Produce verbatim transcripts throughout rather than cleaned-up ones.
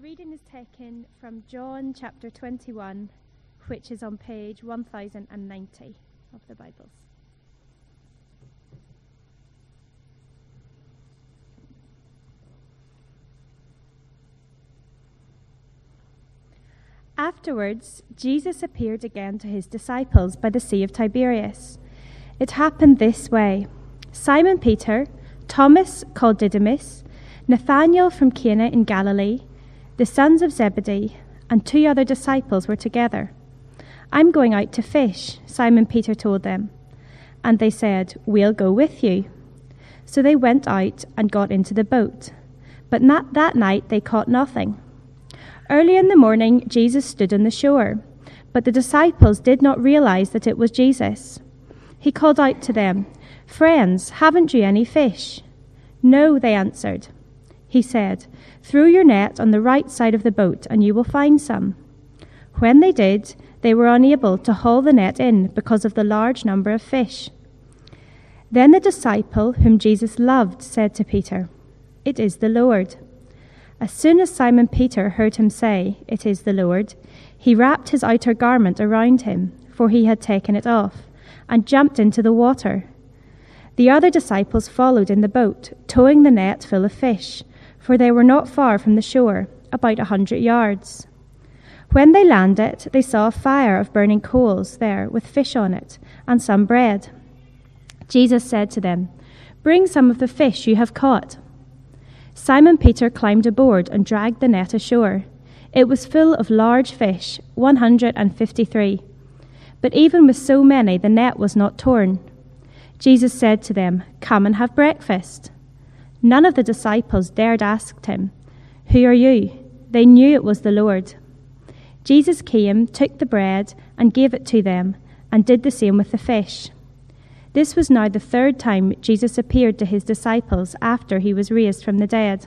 reading is taken from John chapter twenty-one, which is on page one thousand ninety of the Bibles. Afterwards, Jesus appeared again to his disciples by the Sea of Tiberias. It happened this way. Simon Peter, Thomas called Didymus, Nathanael from Cana in Galilee, the sons of Zebedee, and two other disciples were together. "I'm going out to fish," Simon Peter told them. And they said, "We'll go with you." So they went out and got into the boat. But not that night they caught nothing. Early in the morning, Jesus stood on the shore, but the disciples did not realize that it was Jesus. He called out to them, "Friends, haven't you any fish?" "No," they answered. He said, "Throw your net on the right side of the boat and you will find some." When they did, they were unable to haul the net in because of the large number of fish. Then the disciple whom Jesus loved said to Peter, "It is the Lord." As soon as Simon Peter heard him say, "It is the Lord," he wrapped his outer garment around him, for he had taken it off, and jumped into the water. The other disciples followed in the boat, towing the net full of fish, for they were not far from the shore, about a hundred yards. When they landed, they saw a fire of burning coals there with fish on it, and some bread. Jesus said to them, "Bring some of the fish you have caught." Simon Peter climbed aboard and dragged the net ashore. It was full of large fish, one hundred fifty-three. But even with so many, the net was not torn. Jesus said to them, "Come and have breakfast." None of the disciples dared ask him, "Who are you?" They knew it was the Lord. Jesus came, took the bread, and gave it to them, and did the same with the fish. This was now the third time Jesus appeared to his disciples after he was raised from the dead.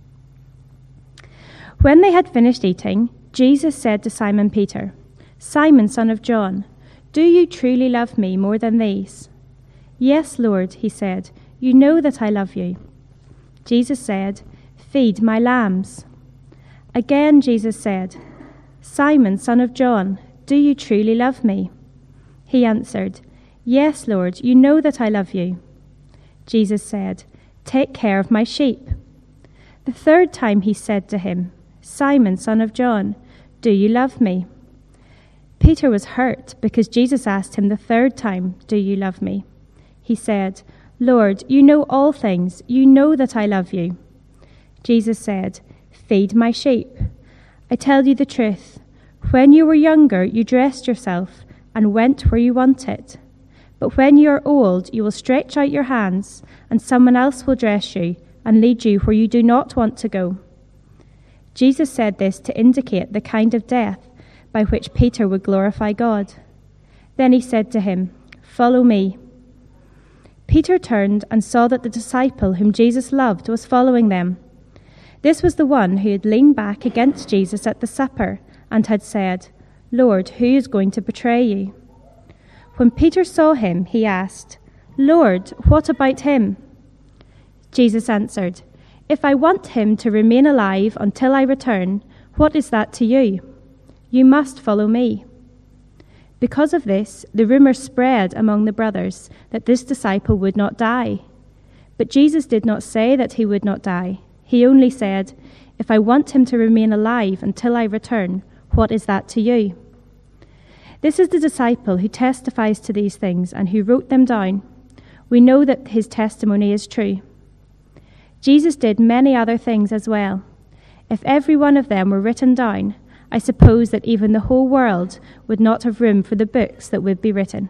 When they had finished eating, Jesus said to Simon Peter, "Simon, son of John, do you truly love me more than these?" "Yes, Lord," he said, "you know that I love you." Jesus said, "Feed my lambs." Again Jesus said, "Simon, son of John, do you truly love me?" He answered, "Yes, Lord, you know that I love you." Jesus said, "Take care of my sheep." The third time he said to him, "Simon, son of John, do you love me?" Peter was hurt because Jesus asked him the third time, "Do you love me?" He said, "Lord, you know all things. You know that I love you." Jesus said, "Feed my sheep. I tell you the truth. When you were younger, you dressed yourself and went where you wanted. But when you are old, you will stretch out your hands, and someone else will dress you and lead you where you do not want to go." Jesus said this to indicate the kind of death by which Peter would glorify God. Then he said to him, "Follow me." Peter turned and saw that the disciple whom Jesus loved was following them. This was the one who had leaned back against Jesus at the supper and had said, "Lord, who is going to betray you?" When Peter saw him, he asked, "Lord, what about him?" Jesus answered, "If I want him to remain alive until I return, what is that to you? You must follow me." Because of this, the rumor spread among the brothers that this disciple would not die. But Jesus did not say that he would not die. He only said, "If I want him to remain alive until I return, what is that to you?" This is the disciple who testifies to these things and who wrote them down. We know that his testimony is true. Jesus did many other things as well. If every one of them were written down, I suppose that even the whole world would not have room for the books that would be written.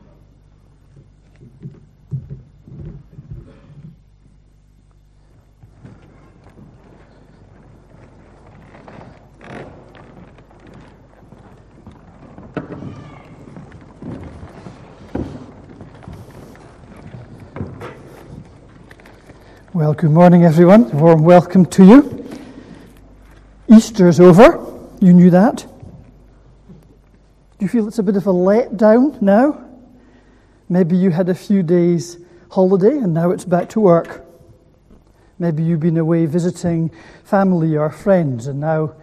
Well, good morning, everyone. A warm welcome to you. Easter's over. You knew that. Do you feel it's a bit of a letdown now? Maybe you had a few days holiday and now it's back to work. Maybe you've been away visiting family or friends and now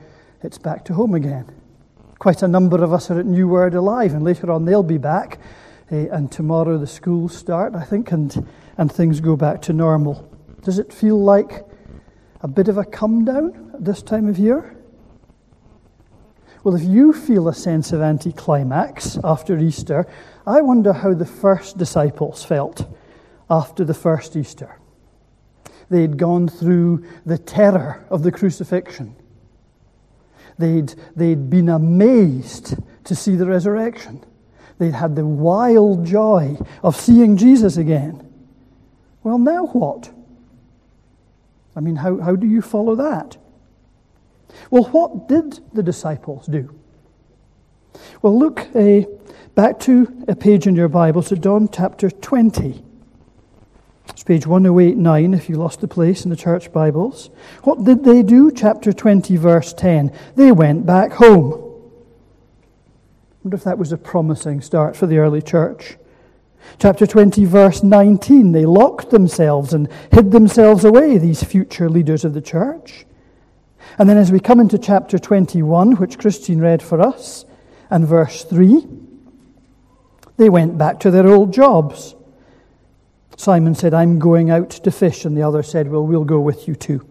it's back to home again. Quite a number of us are at New Word Alive, and later on they'll be back. Uh, and tomorrow the schools start, I think, and, and things go back to normal. Does it feel like a bit of a come down at this time of year? Well, if you feel a sense of anticlimax after Easter, I wonder how the first disciples felt after the first Easter. They'd gone through the terror of the crucifixion. They'd, they'd been amazed to see the resurrection. They'd had the wild joy of seeing Jesus again. Well, now what? I mean, how, how do you follow that? Well, what did the disciples do? Well, look uh, back to a page in your Bible, to John chapter twenty. It's page one oh eight nine if you lost the place in the church Bibles. What did they do? Chapter twenty, verse ten. They went back home. I wonder if that was a promising start for the early church. Chapter twenty, verse nineteen. They locked themselves and hid themselves away, these future leaders of the church. And then as we come into chapter twenty-one, which Christine read for us, and verse three, they went back to their old jobs. Simon said, I'm going out to fish, and the other said, well, we'll go with you too.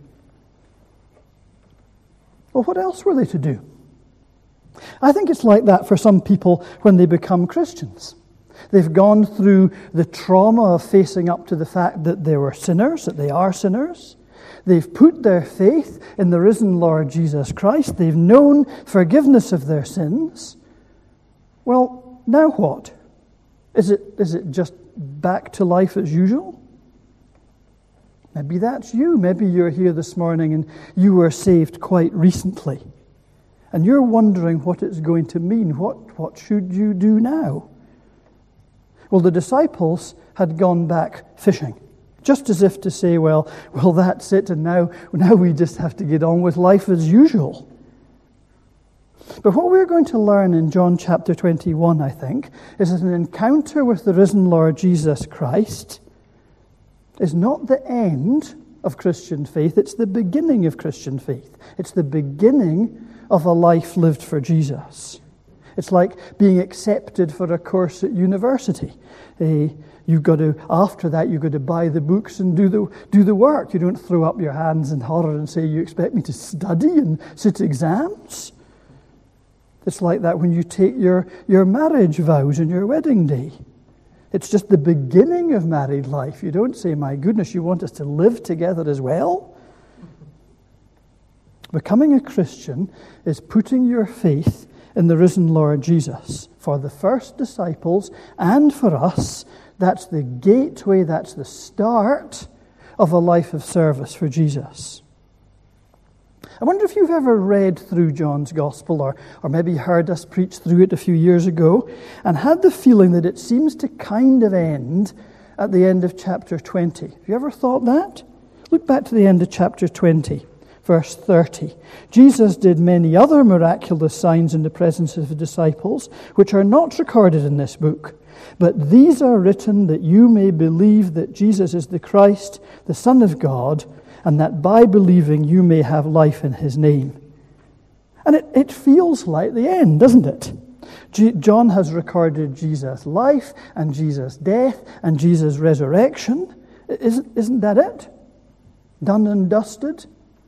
Well, what else were they to do? I think it's like that for some people when they become Christians. They've gone through the trauma of facing up to the fact that they were sinners, that they are sinners. They've put their faith in the risen Lord Jesus Christ. They've known forgiveness of their sins. Well, now what? Is it, is it just back to life as usual? Maybe that's you. Maybe you're here this morning and you were saved quite recently. And you're wondering what it's going to mean. What, what should you do now? Well, the disciples had gone back fishing. Just as if to say, well, well, that's it, and now, now we just have to get on with life as usual. But what we're going to learn in John chapter twenty-one, I think, is that an encounter with the risen Lord Jesus Christ is not the end of Christian faith, it's the beginning of Christian faith. It's the beginning of a life lived for Jesus. It's like being accepted for a course at university. Uh, you've got to, after that, you've got to buy the books and do the do the work. You don't throw up your hands in horror and say, you expect me to study and sit exams? It's like that when you take your, your marriage vows on your wedding day. It's just the beginning of married life. You don't say, my goodness, you want us to live together as well? Becoming a Christian is putting your faith in the risen Lord Jesus. For the first disciples and for us, that's the gateway, that's the start of a life of service for Jesus. I wonder if you've ever read through John's Gospel or, or maybe heard us preach through it a few years ago and had the feeling that it seems to kind of end at the end of chapter twenty. Have you ever thought that? Look back to the end of chapter twenty. Verse thirty, Jesus did many other miraculous signs in the presence of the disciples, which are not recorded in this book. But these are written that you may believe that Jesus is the Christ, the Son of God, and that by believing you may have life in his name. And it, it feels like the end, doesn't it? G- John has recorded Jesus' life and Jesus' death and Jesus' resurrection. Isn't, isn't that it? Done and dusted?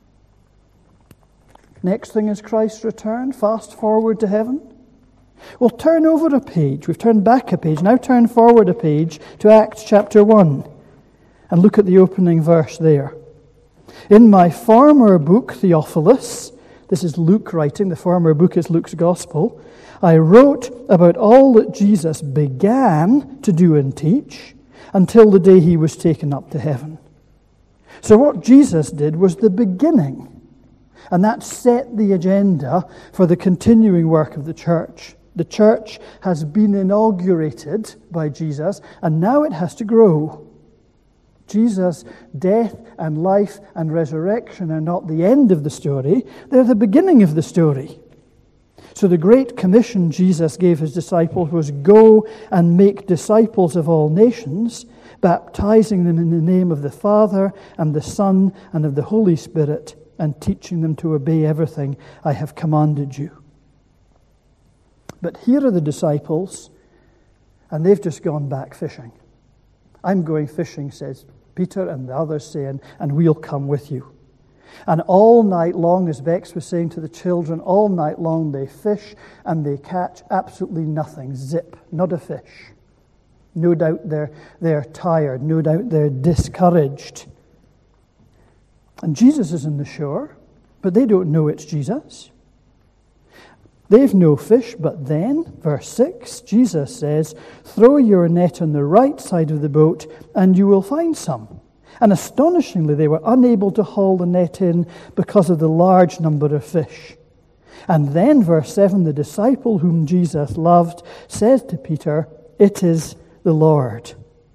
Next thing is Christ's return, fast forward to heaven. Well, turn over a page. We've turned back a page. Now turn forward a page to Acts chapter one and look at the opening verse there. In my former book, Theophilus, this is Luke writing, the former book is Luke's Gospel, I wrote about all that Jesus began to do and teach until the day he was taken up to heaven. So what Jesus did was the beginning. And that set the agenda for the continuing work of the church. The church has been inaugurated by Jesus, and now it has to grow. Jesus' death and life and resurrection are not the end of the story, they're the beginning of the story. So the great commission Jesus gave his disciples was, go and make disciples of all nations, baptizing them in the name of the Father and the Son and of the Holy Spirit, and teaching them to obey everything I have commanded you. But here are the disciples, and they've just gone back fishing. I'm going fishing, says Peter, and the others saying, and we'll come with you. And all night long, as Bex was saying to the children, all night long they fish and they catch absolutely nothing. Zip, not a fish. No doubt they're, they're tired. No doubt they're discouraged. And Jesus is on the shore, but they don't know it's Jesus. They've no fish, but then, verse six, Jesus says, throw your net on the right side of the boat and you will find some. And astonishingly, they were unable to haul the net in because of the large number of fish. And then, verse seven, the disciple whom Jesus loved says to Peter, it is the Lord.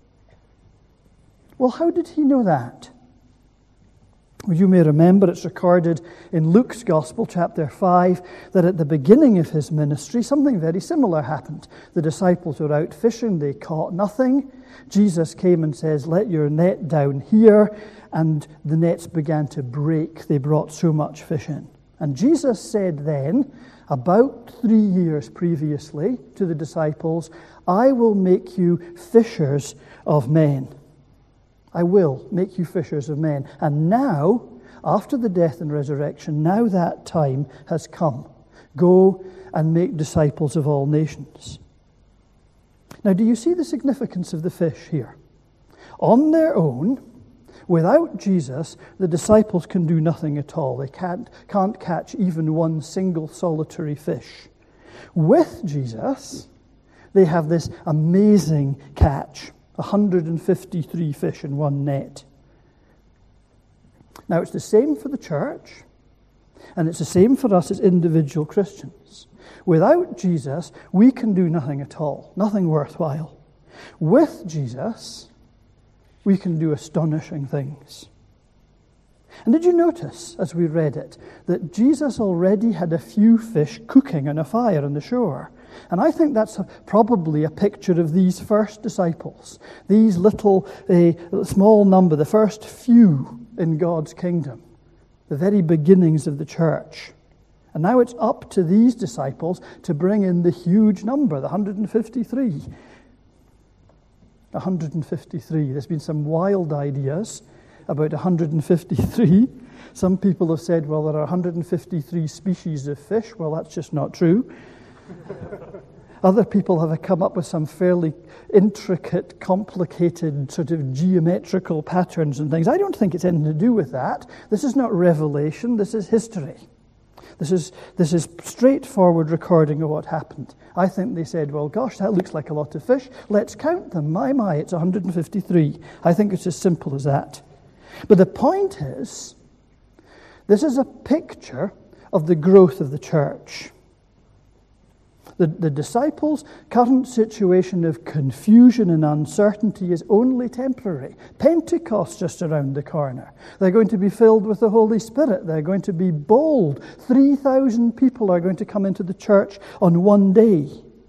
Well, how did he know that? Well, you may remember it's recorded in Luke's Gospel, chapter five, that at the beginning of his ministry, something very similar happened. The disciples were out fishing, they caught nothing. Jesus came and says, let your net down here, and the nets began to break. They brought so much fish in. And Jesus said then, about three years previously, to the disciples, I will make you fishers of men. I will make you fishers of men. And now, after the death and resurrection, now that time has come. Go and make disciples of all nations. Now, do you see the significance of the fish here? On their own, without Jesus, the disciples can do nothing at all. They can't, can't catch even one single solitary fish. With Jesus, they have this amazing catch. one hundred fifty-three fish in one net. Now, it's the same for the church, and it's the same for us as individual Christians. Without Jesus, we can do nothing at all, nothing worthwhile. With Jesus, we can do astonishing things. And did you notice, as we read it, that Jesus already had a few fish cooking on a fire on the shore? And I think that's a, probably a picture of these first disciples, these little, uh, small number, the first few in God's kingdom, the very beginnings of the church. And now it's up to these disciples to bring in the huge number, the one hundred fifty-three. one hundred fifty-three. There's been some wild ideas about one hundred fifty-three. Some people have said, well, there are one hundred fifty-three species of fish. Well, that's just not true. Other people have come up with some fairly intricate, complicated sort of geometrical patterns and things. I don't think it's anything to do with that. This is not revelation. This is history. This is this is straightforward recording of what happened. I think they said, well, gosh, that looks like a lot of fish. Let's count them. My, my, it's one hundred fifty-three. I think it's as simple as that. But the point is, this is a picture of the growth of the church. The, the disciples' current situation of confusion and uncertainty is only temporary. Pentecost just around the corner. They're going to be filled with the Holy Spirit. They're going to be bold. three thousand people are going to come into the church on one day.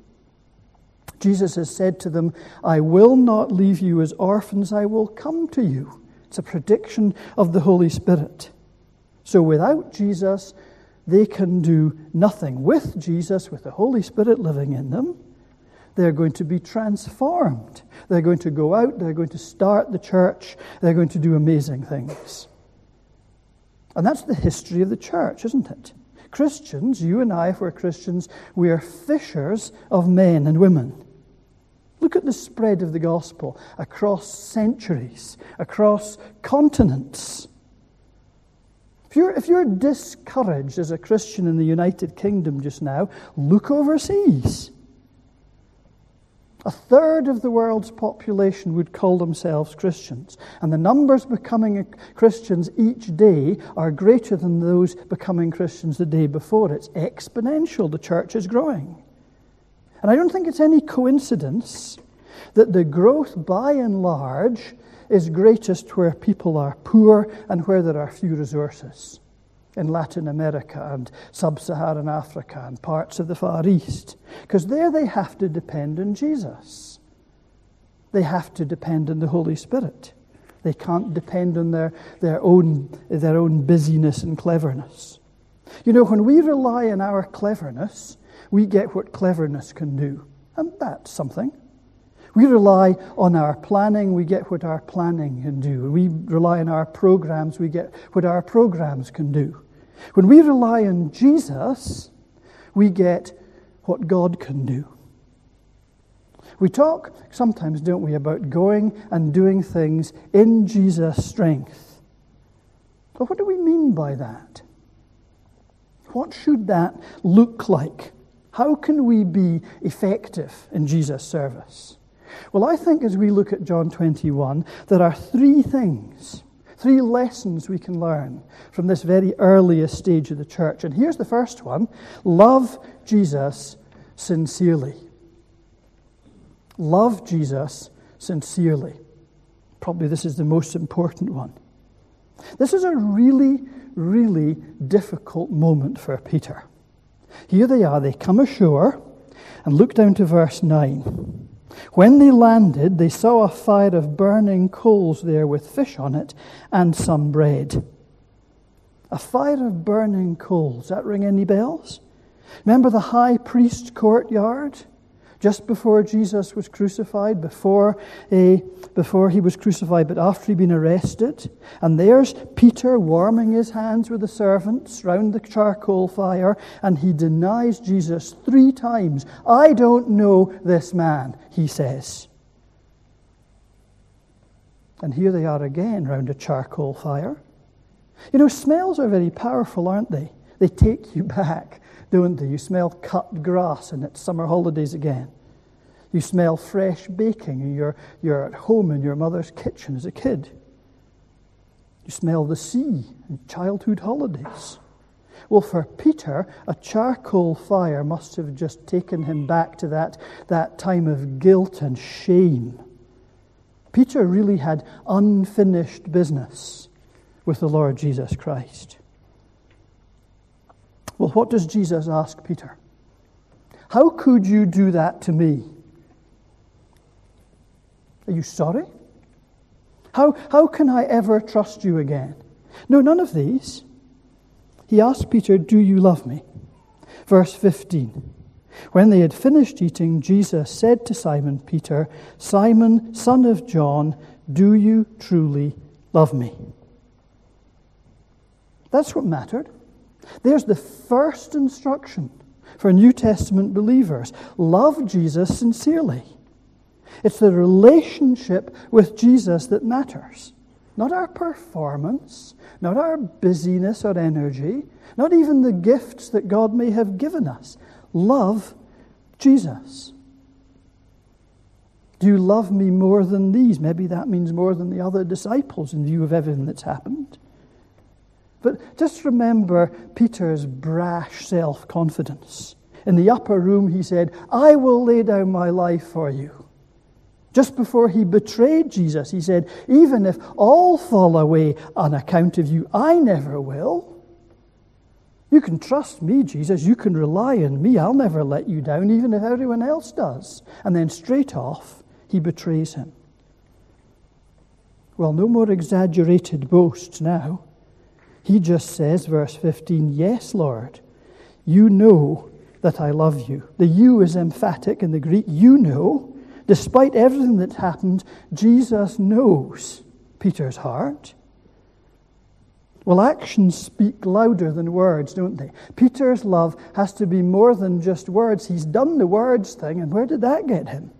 Jesus has said to them, I will not leave you as orphans, I will come to you. It's a prediction of the Holy Spirit. So without Jesus, they can do nothing. With Jesus, with the Holy Spirit living in them, they're going to be transformed. They're going to go out, they're going to start the church, they're going to do amazing things. And that's the history of the church, isn't it? Christians, you and I, if we're Christians, we are fishers of men and women. Look at the spread of the gospel across centuries, across continents. If you're, if you're discouraged as a Christian in the United Kingdom just now, look overseas. A third of the world's population would call themselves Christians, and the numbers becoming Christians each day are greater than those becoming Christians the day before. It's exponential. The church is growing. And I don't think it's any coincidence that the growth, by and large, is greatest where people are poor and where there are few resources. In Latin America and sub-Saharan Africa and parts of the Far East. Because there they have to depend on Jesus. They have to depend on the Holy Spirit. They can't depend on their, their own their own busyness and cleverness. You know, when we rely on our cleverness, we get what cleverness can do. And that's something. We rely on our planning, we get what our planning can do. We rely on our programs, we get what our programs can do. When we rely on Jesus, we get what God can do. We talk sometimes, don't we, about going and doing things in Jesus' strength. But what do we mean by that? What should that look like? How can we be effective in Jesus' service? Well, I think as we look at John twenty-one, there are three things, three lessons we can learn from this very earliest stage of the church. And here's the first one: love Jesus sincerely. Love Jesus sincerely. Probably this is the most important one. This is a really, really difficult moment for Peter. Here they are, they come ashore, and look down to verse nine. When they landed, they saw a fire of burning coals there with fish on it and some bread. A fire of burning coals. Does that ring any bells? Remember the high priest's courtyard? Just before Jesus was crucified, before, uh, before he was crucified, but after he'd been arrested. And there's Peter warming his hands with the servants round the charcoal fire, and he denies Jesus three times. I don't know this man, he says. And here they are again round a charcoal fire. You know, smells are very powerful, aren't they? They take you back, don't they? You smell cut grass and it's summer holidays again. You smell fresh baking and you're, you're at home in your mother's kitchen as a kid. You smell the sea and childhood holidays. Well, for Peter, a charcoal fire must have just taken him back to that, that time of guilt and shame. Peter really had unfinished business with the Lord Jesus Christ. Well, what does Jesus ask Peter? How could you do that to me? Are you sorry? How, how can I ever trust you again? No, none of these. He asked Peter, do you love me? Verse fifteen. When they had finished eating, Jesus said to Simon Peter, Simon, son of John, do you truly love me? That's what mattered. There's the first instruction for New Testament believers. Love Jesus sincerely. It's the relationship with Jesus that matters. Not our performance, not our busyness or energy, not even the gifts that God may have given us. Love Jesus. Do you love me more than these? Maybe that means more than the other disciples in view of everything that's happened. But just remember Peter's brash self-confidence. In the upper room he said, I will lay down my life for you. Just before he betrayed Jesus, he said, even if all fall away on account of you, I never will. You can trust me, Jesus. You can rely on me. I'll never let you down, even if everyone else does. And then straight off, he betrays him. Well, no more exaggerated boasts now. He just says, verse fifteen, yes, Lord, you know that I love you. The you is emphatic in the Greek. You know, despite everything that's happened, Jesus knows Peter's heart. Well, actions speak louder than words, don't they? Peter's love has to be more than just words. He's done the words thing, and where did that get him?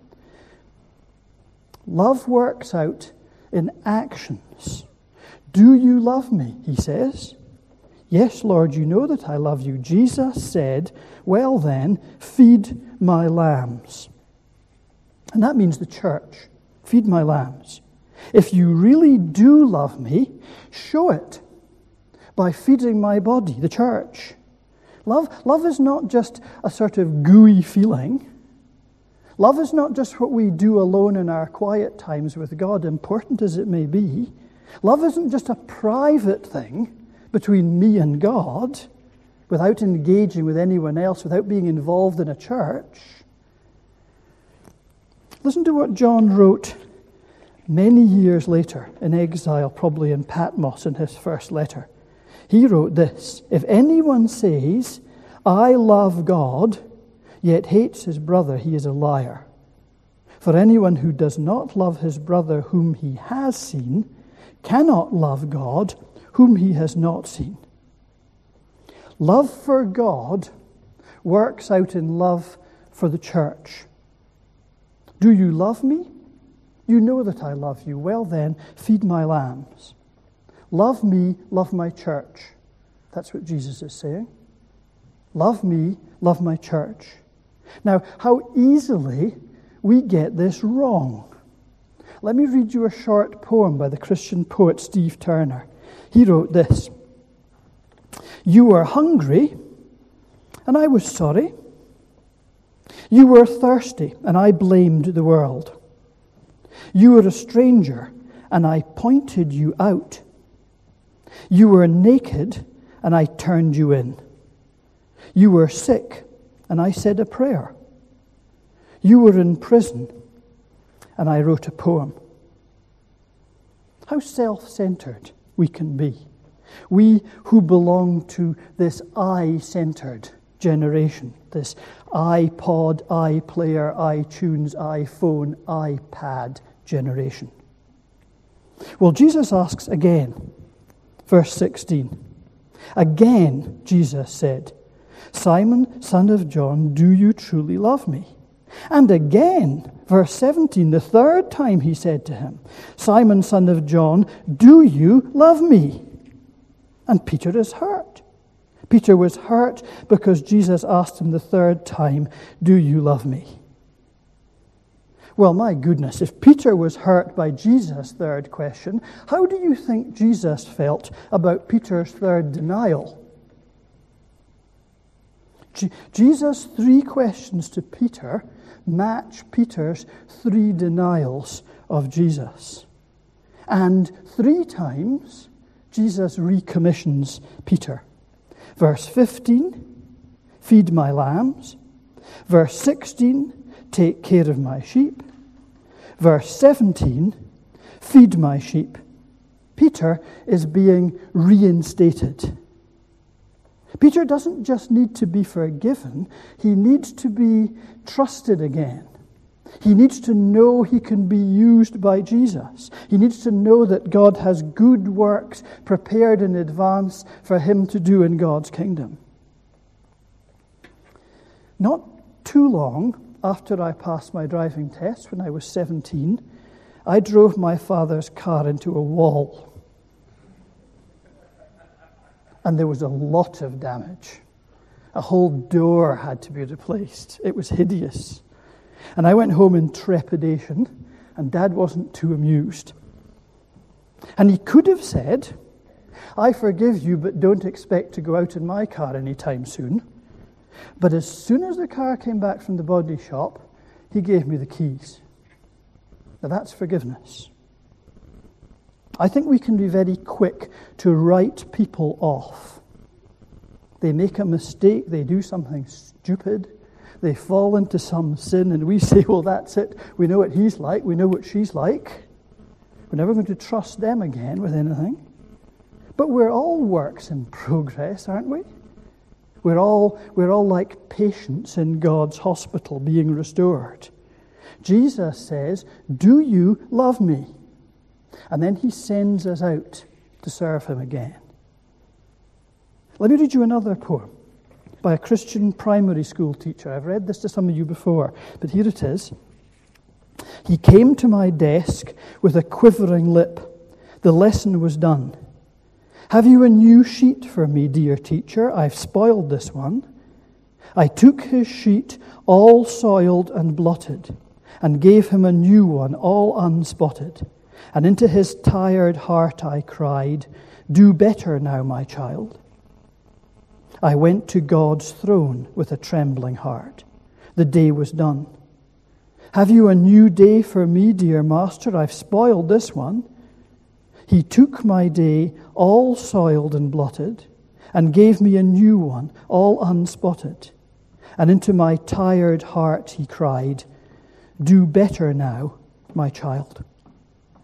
Love works out in actions. Do you love me? He says. Yes, Lord, you know that I love you. Jesus said, well then, feed my lambs. And that means the church. Feed my lambs. If you really do love me, show it by feeding my body, the church. Love, love is not just a sort of gooey feeling. Love is not just what we do alone in our quiet times with God, important as it may be. Love isn't just a private thing between me and God, without engaging with anyone else, without being involved in a church. Listen to what John wrote many years later, in exile, probably in Patmos in his first letter, he wrote this: "If anyone says, 'I love God,' yet hates his brother, he is a liar. For anyone who does not love his brother whom he has seen cannot love God whom he has not seen." Love for God works out in love for the church. Do you love me? You know that I love you. Well then, feed my lambs. Love me, love my church. That's what Jesus is saying. Love me, love my church. Now, how easily we get this wrong. Let me read you a short poem by the Christian poet Steve Turner. He wrote this: "You were hungry, and I was sorry. You were thirsty, and I blamed the world. You were a stranger, and I pointed you out. You were naked, and I turned you in. You were sick, and I said a prayer. You were in prison, and I wrote a poem." How self-centered we can be. We who belong to this I-centered generation, this iPod, iPlayer, iTunes, iPhone, iPad generation. Well, Jesus asks again, verse sixteen. "Again, Jesus said, 'Simon, son of John, do you truly love me?' And again, verse seventeen, the third time he said to him, 'Simon, son of John, do you love me?' And Peter is hurt. Peter was hurt because Jesus asked him the third time, 'Do you love me?' Well, my goodness, if Peter was hurt by Jesus' third question, how do you think Jesus felt about Peter's third denial? Je- Jesus' three questions to Peter match Peter's three denials of Jesus. And three times, Jesus recommissions Peter. Verse fifteen, "Feed my lambs." Verse sixteen, "Take care of my sheep." Verse seventeen, "Feed my sheep." Peter is being reinstated. Peter doesn't just need to be forgiven, he needs to be trusted again. He needs to know he can be used by Jesus. He needs to know that God has good works prepared in advance for him to do in God's kingdom. Not too long after I passed my driving test, when I was seventeen, I drove my father's car into a wall. And there was a lot of damage. A whole door had to be replaced. It was hideous. And I went home in trepidation, and Dad wasn't too amused. And he could have said, "I forgive you, but don't expect to go out in my car anytime soon." But as soon as the car came back from the body shop, he gave me the keys. Now that's forgiveness. I think we can be very quick to write people off. They make a mistake, they do something stupid, they fall into some sin, and we say, well, that's it. We know what he's like, we know what she's like. We're never going to trust them again with anything. But we're all works in progress, aren't we? We're all, we're all like patients in God's hospital being restored. Jesus says, "Do you love me?" And then he sends us out to serve him again. Let me read you another poem by a Christian primary school teacher. I've read this to some of you before, but here it is. "He came to my desk with a quivering lip. The lesson was done. 'Have you a new sheet for me, dear teacher? I've spoiled this one.' I took his sheet, all soiled and blotted, and gave him a new one, all unspotted. And into his tired heart I cried, 'Do better now, my child.' I went to God's throne with a trembling heart. The day was done. 'Have you a new day for me, dear master? I've spoiled this one.' He took my day, all soiled and blotted, and gave me a new one, all unspotted. And into my tired heart he cried, 'Do better now, my child.'"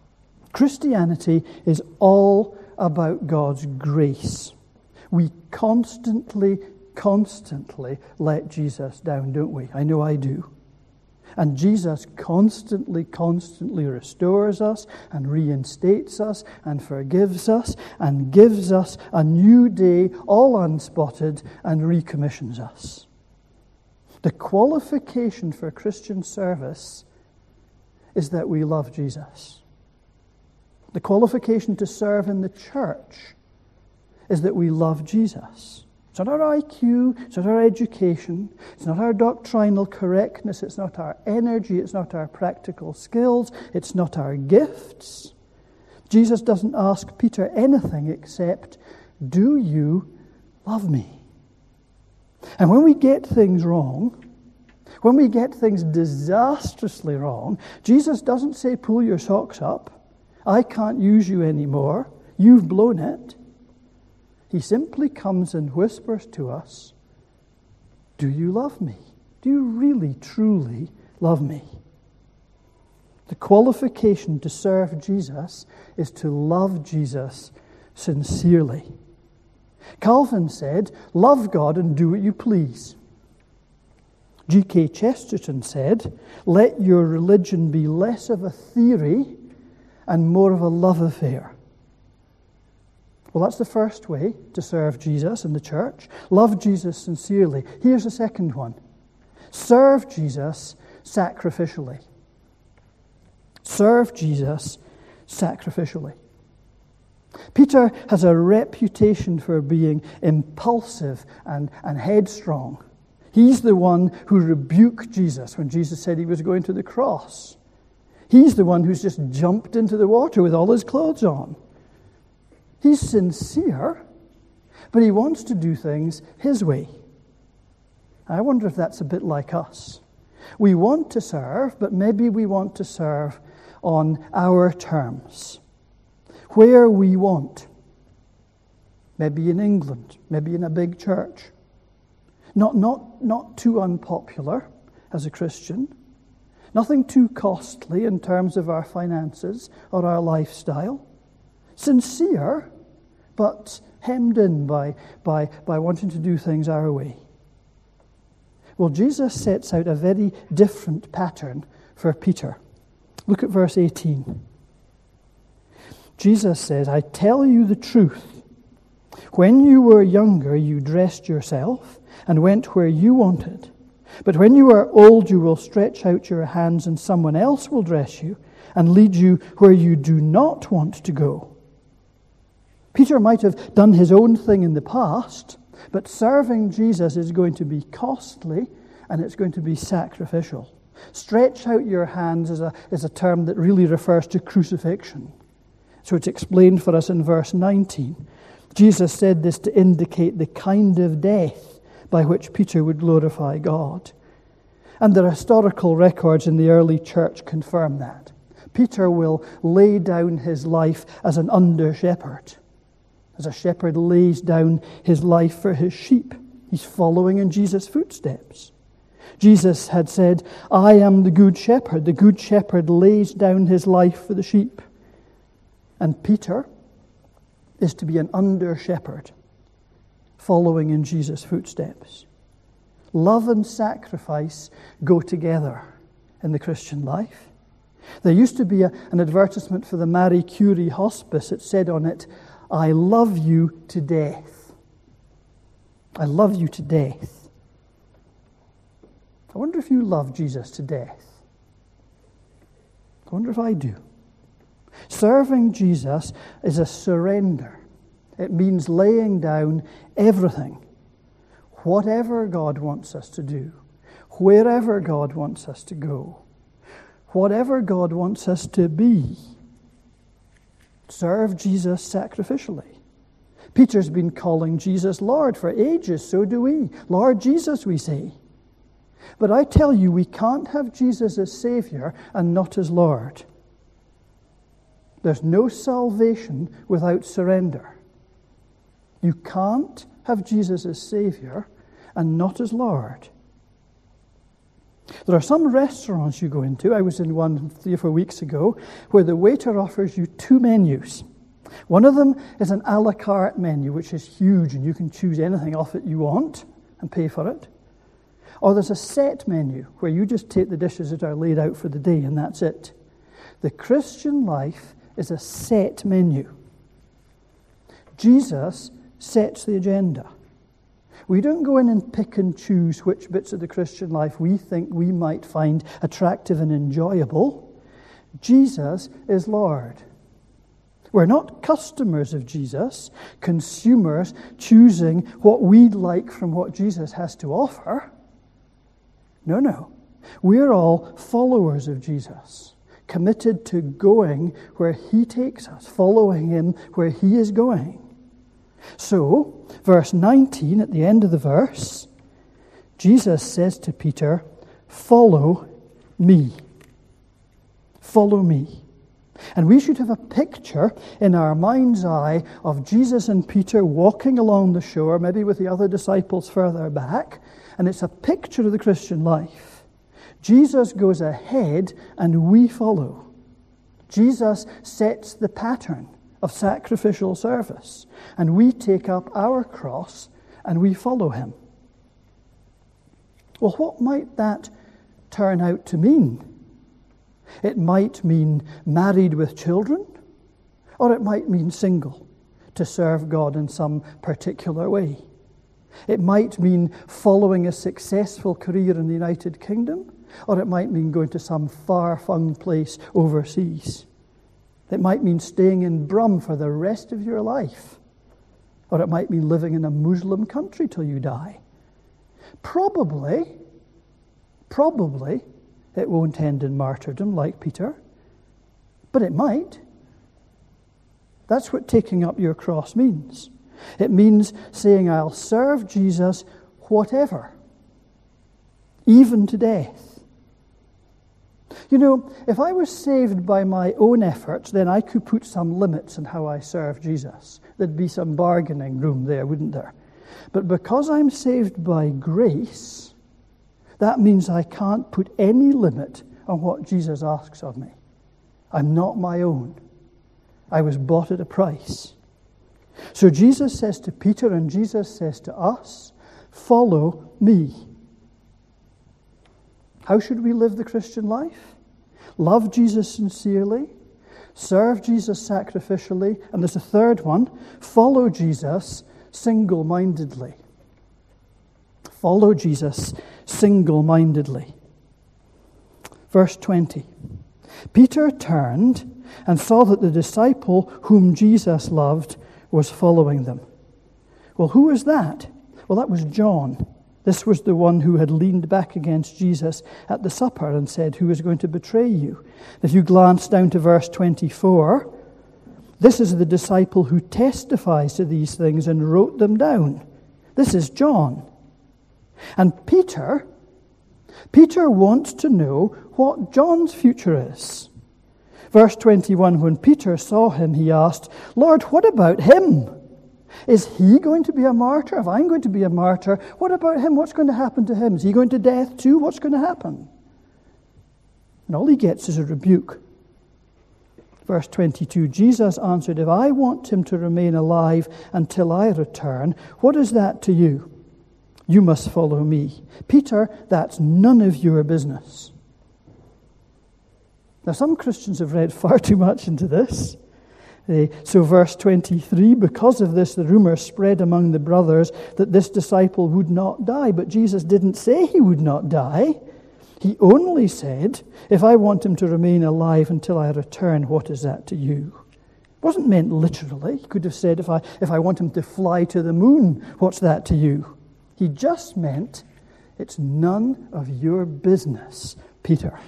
Christianity is all about God's grace. We constantly, constantly let Jesus down, don't we? I know I do. And Jesus constantly, constantly restores us and reinstates us and forgives us and gives us a new day, all unspotted, and recommissions us. The qualification for Christian service is that we love Jesus. The qualification to serve in the church is that we love Jesus. It's not our I Q, it's not our education, it's not our doctrinal correctness, it's not our energy, it's not our practical skills, it's not our gifts. Jesus doesn't ask Peter anything except, do you love me? And when we get things wrong, when we get things disastrously wrong, Jesus doesn't say, pull your socks up, I can't use you anymore, you've blown it. He simply comes and whispers to us, do you love me? Do you really, truly love me? The qualification to serve Jesus is to love Jesus sincerely. Calvin said, love God and do what you please. G K Chesterton said, let your religion be less of a theory and more of a love affair. Well, that's the first way to serve Jesus in the church. Love Jesus sincerely. Here's the second one. Serve Jesus sacrificially. Serve Jesus sacrificially. Peter has a reputation for being impulsive and, and headstrong. He's the one who rebuked Jesus when Jesus said he was going to the cross. He's the one who's just jumped into the water with all his clothes on. He's sincere, but he wants to do things his way. I wonder if that's a bit like us. We want to serve, but maybe we want to serve on our terms, where we want. Maybe in England, maybe in a big church. Not, not, not too unpopular as a Christian. Nothing too costly in terms of our finances or our lifestyle. Sincere, but hemmed in by, by, by wanting to do things our way. Well, Jesus sets out a very different pattern for Peter. Look at verse eighteen. Jesus says, I tell you the truth. When you were younger, you dressed yourself and went where you wanted. But when you are old, you will stretch out your hands and someone else will dress you and lead you where you do not want to go. Peter might have done his own thing in the past, but serving Jesus is going to be costly and it's going to be sacrificial. Stretch out your hands is a, is a term that really refers to crucifixion. So it's explained for us in verse nineteen. Jesus said this to indicate the kind of death by which Peter would glorify God. And the historical records in the early church confirm that. Peter will lay down his life as an under-shepherd. As a shepherd lays down his life for his sheep. He's following in Jesus' footsteps. Jesus had said, I am the good shepherd. The good shepherd lays down his life for the sheep. And Peter is to be an under-shepherd, following in Jesus' footsteps. Love and sacrifice go together in the Christian life. There used to be a, an advertisement for the Marie Curie Hospice. It said on it, I love you to death. I love you to death. I wonder if you love Jesus to death. I wonder if I do. Serving Jesus is a surrender. It means laying down everything. Whatever God wants us to do, wherever God wants us to go, whatever God wants us to be, serve Jesus sacrificially. Peter's been calling Jesus Lord for ages, so do we. Lord Jesus, we say. But I tell you, we can't have Jesus as Savior and not as Lord. There's no salvation without surrender. You can't have Jesus as Savior and not as Lord. There are some restaurants you go into, I was in one three or four weeks ago, where the waiter offers you two menus. One of them is an a la carte menu, which is huge, and you can choose anything off it you want and pay for it. Or there's a set menu, where you just take the dishes that are laid out for the day, and that's it. The Christian life is a set menu. Jesus sets the agenda. We don't go in and pick and choose which bits of the Christian life we think we might find attractive and enjoyable. Jesus is Lord. We're not customers of Jesus, consumers choosing what we'd like from what Jesus has to offer. No, no. We're all followers of Jesus, committed to going where he takes us, following him where he is going. So, verse nineteen, at the end of the verse, Jesus says to Peter, "Follow me. Follow me." And we should have a picture in our mind's eye of Jesus and Peter walking along the shore, maybe with the other disciples further back, and it's a picture of the Christian life. Jesus goes ahead and we follow. Jesus sets the pattern of sacrificial service, and we take up our cross and we follow him. Well, what might that turn out to mean? It might mean married with children, or it might mean single, to serve God in some particular way. It might mean following a successful career in the United Kingdom, or it might mean going to some far-flung place overseas. It might mean staying in Brum for the rest of your life. Or it might mean living in a Muslim country till you die. Probably, probably, it won't end in martyrdom like Peter. But it might. That's what taking up your cross means. It means saying, I'll serve Jesus whatever, even to death. You know, if I was saved by my own efforts, then I could put some limits on how I serve Jesus. There'd be some bargaining room there, wouldn't there? But because I'm saved by grace, that means I can't put any limit on what Jesus asks of me. I'm not my own. I was bought at a price. So Jesus says to Peter and Jesus says to us, follow me. How should we live the Christian life? Love Jesus sincerely, serve Jesus sacrificially, and there's a third one, follow Jesus single-mindedly. Follow Jesus single-mindedly. Verse twenty. Peter turned and saw that the disciple whom Jesus loved was following them. Well, who was that? Well, that was John. This was the one who had leaned back against Jesus at the supper and said, who is going to betray you? If you glance down to verse twenty-four, this is the disciple who testifies to these things and wrote them down. This is John. And Peter, Peter wants to know what John's future is. Verse twenty-one, when Peter saw him, he asked, Lord, what about him? Is he going to be a martyr? If I'm going to be a martyr, what about him? What's going to happen to him? Is he going to death too? What's going to happen? And all he gets is a rebuke. Verse twenty-two, Jesus answered, if I want him to remain alive until I return, what is that to you? You must follow me. Peter, that's none of your business. Now, some Christians have read far too much into this. So verse twenty-three, because of this, the rumor spread among the brothers that this disciple would not die. But Jesus didn't say he would not die. He only said, if I want him to remain alive until I return, what is that to you? It wasn't meant literally. He could have said, if I, if I want him to fly to the moon, what's that to you? He just meant, it's none of your business, Peter.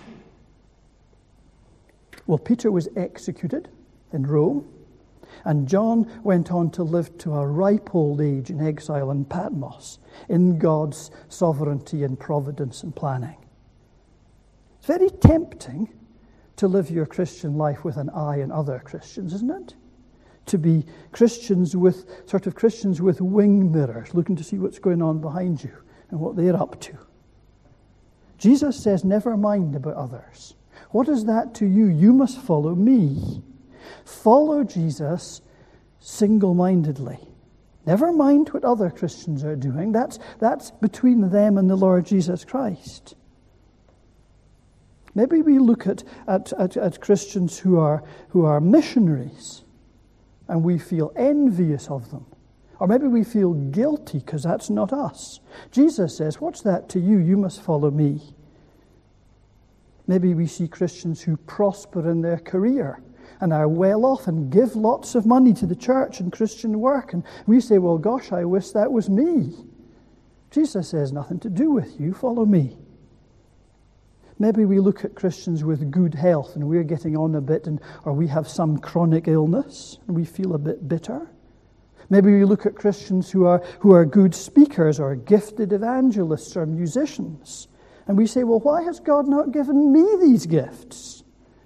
Well, Peter was executed in Rome, and John went on to live to a ripe old age in exile in Patmos, in God's sovereignty and providence and planning. It's very tempting to live your Christian life with an eye on other Christians, isn't it? To be Christians with, sort of Christians with wing mirrors, looking to see what's going on behind you and what they're up to. Jesus says, never mind about others. What is that to you? You must follow me. Follow Jesus single-mindedly. Never mind what other Christians are doing. That's, that's between them and the Lord Jesus Christ. Maybe we look at, at, at, at Christians who are, who are missionaries and we feel envious of them. Or maybe we feel guilty because that's not us. Jesus says, what's that to you? You must follow me. Maybe we see Christians who prosper in their career and are well off and give lots of money to the church and Christian work. And we say, well, gosh, I wish that was me. Jesus says, nothing to do with you. Follow me. Maybe we look at Christians with good health and we're getting on a bit, and or we have some chronic illness and we feel a bit bitter. Maybe we look at Christians who are, who are good speakers or gifted evangelists or musicians, and we say, well, why has God not given me these gifts?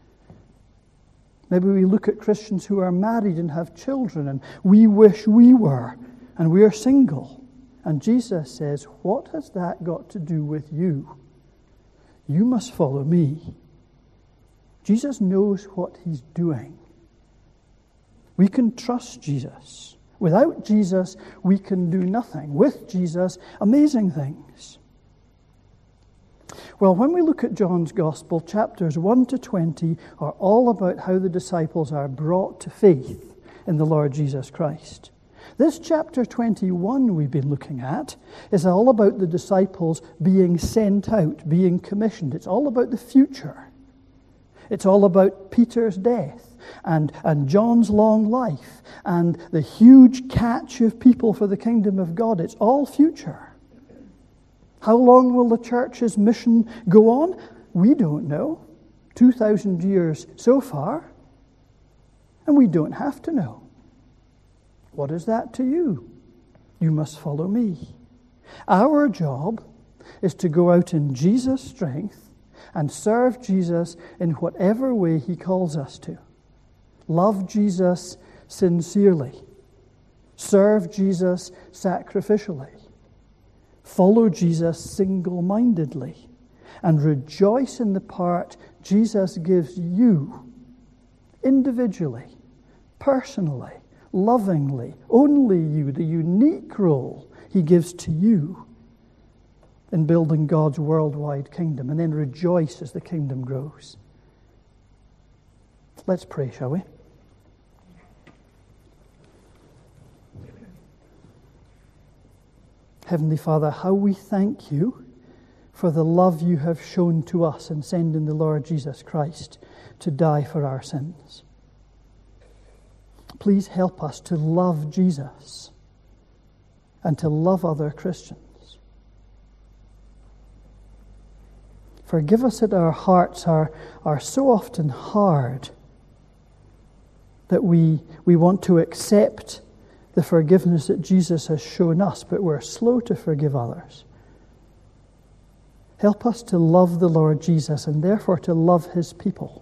Maybe we look at Christians who are married and have children, and we wish we were, and we are single. And Jesus says, what has that got to do with you? You must follow me. Jesus knows what he's doing. We can trust Jesus. Without Jesus, we can do nothing. With Jesus, amazing things. Well, when we look at John's Gospel, chapters one to twenty are all about how the disciples are brought to faith in the Lord Jesus Christ. This chapter twenty-one we've been looking at is all about the disciples being sent out, being commissioned. It's all about the future. It's all about Peter's death and, and John's long life and the huge catch of people for the kingdom of God. It's all future. How long will the church's mission go on? We don't know. two thousand years so far. And we don't have to know. What is that to you? You must follow me. Our job is to go out in Jesus' strength and serve Jesus in whatever way he calls us to. Love Jesus sincerely. Serve Jesus sacrificially. Follow Jesus single-mindedly. And rejoice in the part Jesus gives you individually, personally, lovingly, only you, the unique role he gives to you in building God's worldwide kingdom, and then rejoice as the kingdom grows. Let's pray, shall we? Heavenly Father, how we thank you for the love you have shown to us in sending the Lord Jesus Christ to die for our sins. Please help us to love Jesus and to love other Christians. Forgive us that our hearts are, are so often hard that we, we want to accept the forgiveness that Jesus has shown us, but we're slow to forgive others. Help us to love the Lord Jesus and therefore to love his people.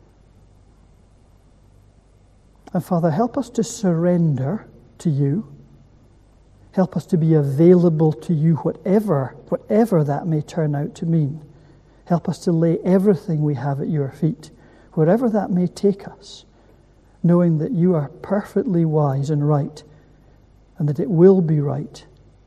And Father, help us to surrender to you. Help us to be available to you, whatever, whatever that may turn out to mean. Help us to lay everything we have at your feet, wherever that may take us, knowing that you are perfectly wise and right, and that it will be right.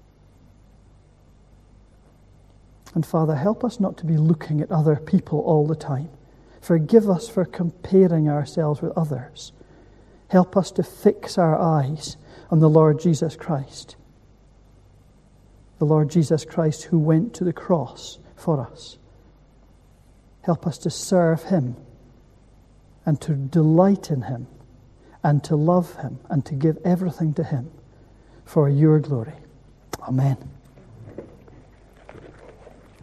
And Father, help us not to be looking at other people all the time. Forgive us for comparing ourselves with others. Help us to fix our eyes on the Lord Jesus Christ. The Lord Jesus Christ who went to the cross for us. Help us to serve him and to delight in him and to love him and to give everything to him for your glory. Amen.